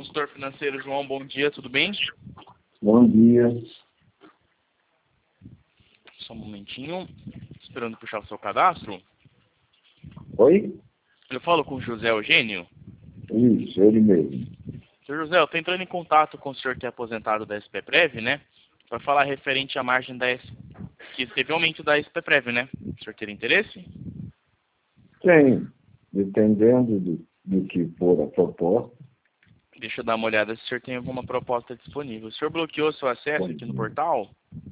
Consultor financeiro João, bom dia, tudo bem? Bom dia. Só um momentinho, esperando puxar o seu cadastro. Oi? Eu falo com o José Eugênio. Isso, ele mesmo. Senhor José, eu estou entrando em contato com o senhor que é aposentado da SPPrev, né? Para falar referente à margem que teve aumento da SPPrev, né? O senhor teria interesse? Tem, dependendo do que for a proposta. Deixa eu dar uma olhada se o senhor tem alguma proposta disponível. O senhor bloqueou seu acesso aqui no portal?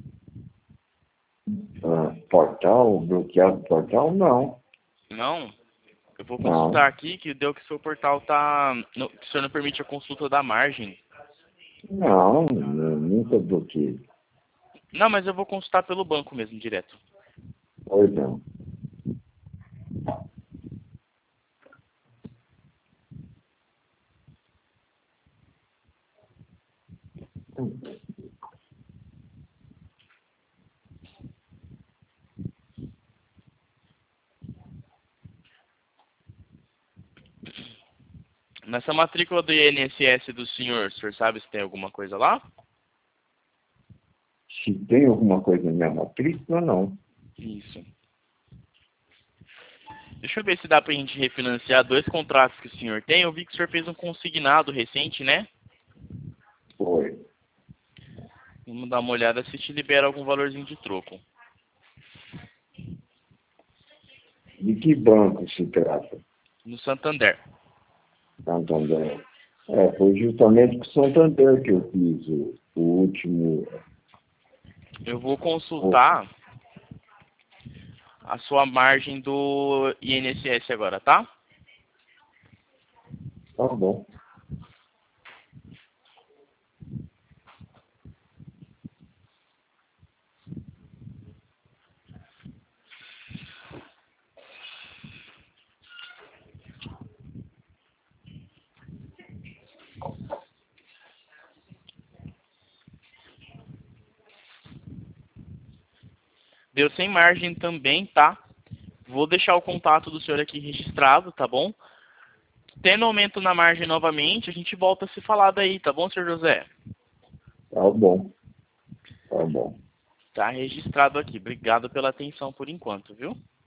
Portal, bloqueado portal, não. Não? Eu vou Não. consultar aqui que deu que seu portal tá... que o senhor não permite a consulta da margem. Não, nunca bloqueei. Não, mas eu vou consultar pelo banco mesmo, direto. Pois não. Nessa matrícula do INSS do senhor, o senhor sabe se tem alguma coisa lá? Se tem alguma coisa na minha matrícula, não. Isso. Deixa eu ver se dá pra gente refinanciar 2 contratos que o senhor tem. Eu vi que o senhor fez um consignado recente, né? Foi. Vamos dar uma olhada se te libera algum valorzinho de troco. De que banco se trata? No Santander. Santander. Foi justamente com o Santander que eu fiz o último. Eu vou consultar a sua margem do INSS agora, tá? Tá bom. Deu sem margem também, tá? Vou deixar o contato do senhor aqui registrado, tá bom? Tendo aumento na margem novamente, a gente volta a se falar daí, tá bom, senhor José? Tá bom. Tá bom. Tá registrado aqui. Obrigado pela atenção por enquanto, viu?